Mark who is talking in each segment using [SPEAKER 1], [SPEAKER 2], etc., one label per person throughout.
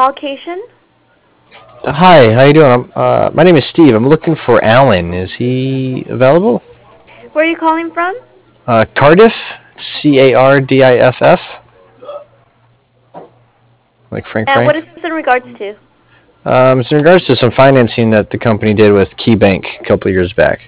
[SPEAKER 1] allocation?
[SPEAKER 2] Hi, how you doing? My name is Steve. I'm looking for Alan. Is he available?
[SPEAKER 1] Where are you calling from?
[SPEAKER 2] Cardiff, Cardiff, like Frank
[SPEAKER 1] And what is
[SPEAKER 2] Frank.
[SPEAKER 1] this in regards to?
[SPEAKER 2] It's in regards to some financing that the company did with KeyBank a couple of years back.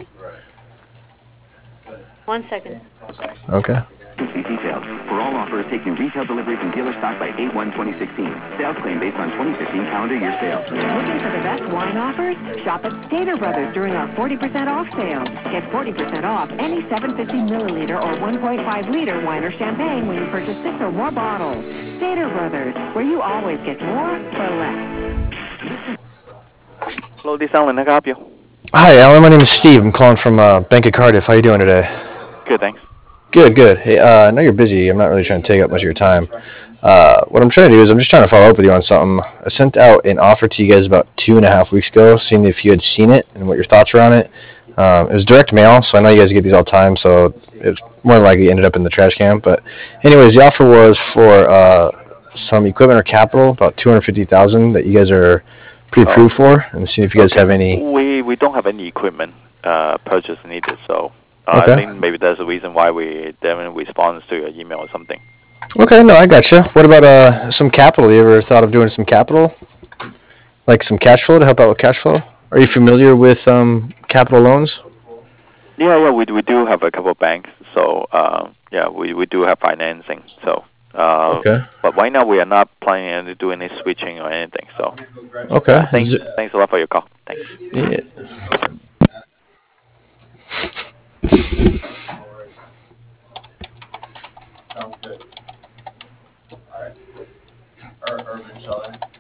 [SPEAKER 1] 1 second.
[SPEAKER 2] Okay.
[SPEAKER 3] Details. For all offers, taking retail delivery from dealer stock by 8/1/2016. Sales claim based on 2015 calendar year sales.
[SPEAKER 4] Looking for the best wine offers? Shop at Stater Brothers during our 40% off sale. Get 40% off any 750 milliliter or 1.5 liter wine or champagne when you purchase 6 or more bottles. Stater Brothers, where you always get more for less.
[SPEAKER 5] Hello, this is Alan. How can I help you?
[SPEAKER 2] Hi, Alan. My name is Steve. I'm calling from Bank of Cardiff. How you doing today?
[SPEAKER 5] Good, thanks.
[SPEAKER 2] Good, good. Hey, I know you're busy. I'm not really trying to take up much of your time. What I'm trying to do is I'm just trying to follow up with you on something. I sent out an offer to you guys about 2.5 weeks ago, seeing if you had seen it and what your thoughts were on it. It was direct mail, so I know you guys get these all the time, so it's more than likely ended up in the trash can. But anyways, the offer was for some equipment or capital, about 250,000 that you guys are pre-approved for, and see if you guys have any.
[SPEAKER 5] We don't have any equipment purchase needed, so I
[SPEAKER 2] Okay.
[SPEAKER 5] think maybe that's the reason why we didn't respond to your email or something.
[SPEAKER 2] Okay, no, I gotcha. What about some capital? You ever thought of doing some capital, like some cash flow to help out with cash flow? Are you familiar with capital loans?
[SPEAKER 5] Yeah, we do have a couple of banks, so yeah, we do have financing. So,
[SPEAKER 2] Okay.
[SPEAKER 5] but right now we are not planning to do any switching or anything. So,
[SPEAKER 2] Okay.
[SPEAKER 5] thanks a lot for your call. Thanks.
[SPEAKER 2] Yeah.
[SPEAKER 6] Sounds good. All right. Urban Sheldon.